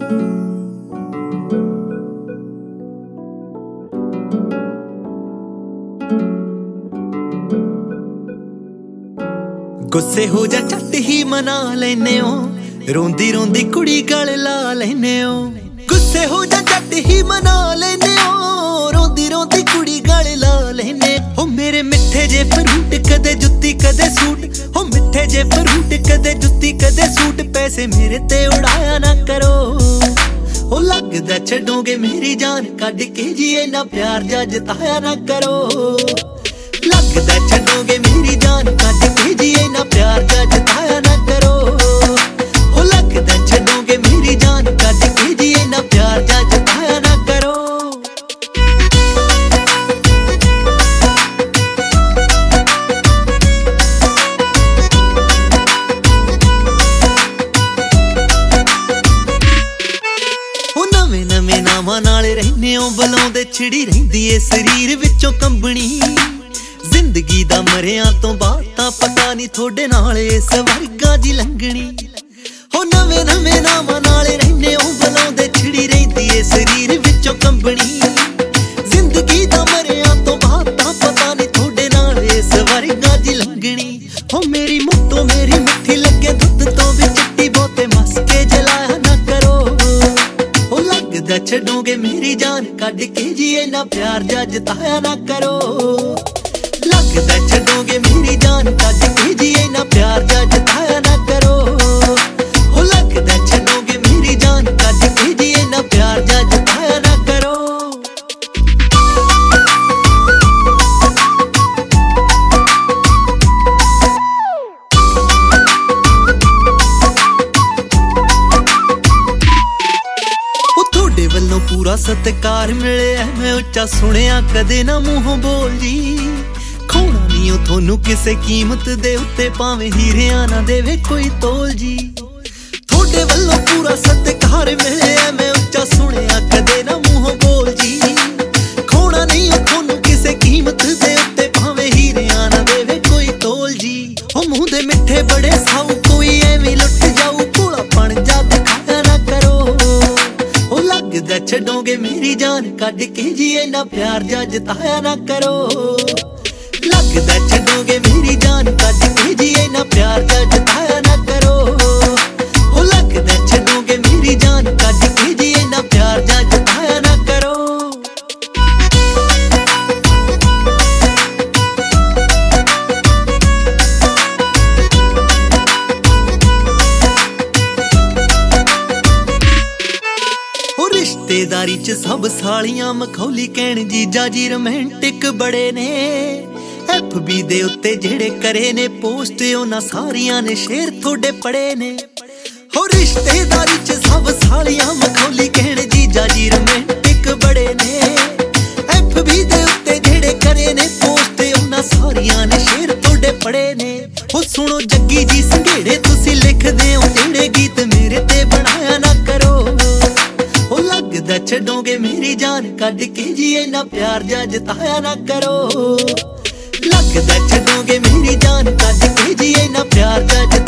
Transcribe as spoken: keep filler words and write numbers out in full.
गुस्से हो जा झट ही मना लेने हो, रोंदी रोंदी कुड़ी गल ला लेने हो। गुस्से हो जा झट ही मना लेने हो, रोंदी रोंदी कुड़ी गल ला लेने हो। मेरे मिठे जे फ्रूट कदे जुत्ती कदे सूट, हो मिठे जे फ्रूट कदे जुत्ती कदे सूट। पैसे मेरे ते उड़ाया ना करो, हो लगदा छड्डोगे मेरी जान कढ के जी। इन्ना प्यार जा जताया ना करो, लगदा छड्डोगे मेरी जान कढ के जी। इन्ना प्यार जा जताया ना करो, हो लगदा छड्डोगे मेरी जान कढ के जी। इन्ना प्यार जा जताया ना करो। हो नवे नवे नावां नाल रहने हो, बुलाउंदे छिड़ी रहिंदी ए शरीर विचों कंबनी। जिंदगी दा मरिया तो बाद तां पता नहीं थोड़े नाल इस वर्गा दी लंघनी। हो नवे नवे नावां नाल रहने हो, बुलाउंदे छिड़ी रहिंदी ए शरीर विचों कंबनी। जिंदगी दा मरिया तो बाद तां पता नहीं थोड़े नाल इस वर्गा दी लंघनी। हो मेरी मुँह तो मेरी मिठी लगे दुध तो भी चिट्टी, बहुते मस्के जलाया ना करो। हो लगदा छड्डोगे मेरी जान कढ के जी। इन्ना प्यार जा जताया ना करो, लगदा छड्डोगे मेरी जान कढ के जी। इन्ना प्यार जा जताया ना करो, हो लगदा छड्डोगे मेरी जान कढ के जी। इन्ना प्यार जा जताया ना करो। ओ थोड़े वल्लों पूरा सत्कार मिले, मैं उच्चा सुनिया कदे ना मूंहों बोल जी। खोना नहीं हो थोनू किसे कीमत दे उत्ते, भावें हीरिया ना देवे कोई तोल जी। थोड़े वल्लों पूरा सत्कार मिले, मैं उच्चा सुनिया कदे ना मूंहों बोल जी। खोना नहीं हो थोनू किसे कीमत दे उत्ते, भावें हीरिया ना देवे कोई तोल जी। हो मुंह दे मिठे बड़े साऊ, कोई एवें लुट जाऊ। भोलापन जा दिखाया ना करो, हो लगदा छड्डोगे मेरी जान कढ के जी। इन्ना प्यार जा जताया ना करो, लगदा छड्डोगे मेरी जान कढ के जी। इन्ना प्यार जा जताया ना करो, हो लगदा छड्डोगे मेरी जान कढ के जी। इन्ना प्यार जा जताया ना करो। हो रिश्तेदारी च सब सालियां मखौली कहण जीजा जी रोमांटिक बड़े ने। एफ बी दे उत्ते जेड़े करे ने पोस्ट, उन्हां सारियां ने शेर थोड़े पड़े ने। हो रिश्तेदारी च सब सालियां मखौली कहण जीजा जी रोमांटिक बड़े ने। एफ बी दे उत्ते जेड़े करे ने पोस्ट, उन्हां सारियां ने शेर थोड़े पड़े ने। हो सुनो जग्गी जी संघेड़े, तुसी लिखदे हो जेड़े गीत मेरे ते बनाया ना करो। हो लगदा छड्डोगे मेरी जान कढ के जी। इन्ना प्यार जा जताया ना करो, लगदा छड्डोगे मेरी जान कढ के जी। इन्ना प्यार जा